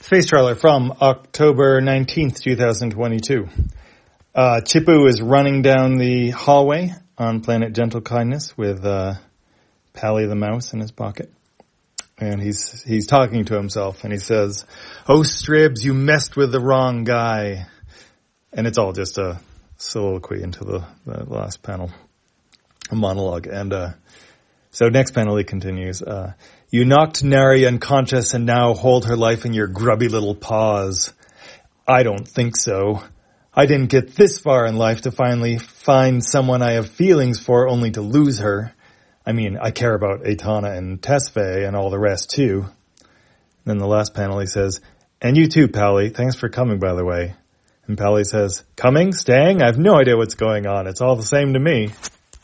Space Trawler from October 19th, 2022. Chippu is running down the hallway on Planet Gentle Kindness with Pally the mouse in his pocket. And he's talking to himself, and he says, "Oh, Stribs, you messed with the wrong guy." And it's all just a soliloquy into the last panel, a monologue. And so next panel he continues, "You knocked Nari unconscious and now hold her life in your grubby little paws. I don't think so. I didn't get this far in life to finally find someone I have feelings for only to lose her. I mean, I care about Aitana and Tesfaye and all the rest too." Then the last panel he says, "And you too, Pally. Thanks for coming, by the way." And Pally says, "Coming? Staying? I have no idea what's going on. It's all the same to me."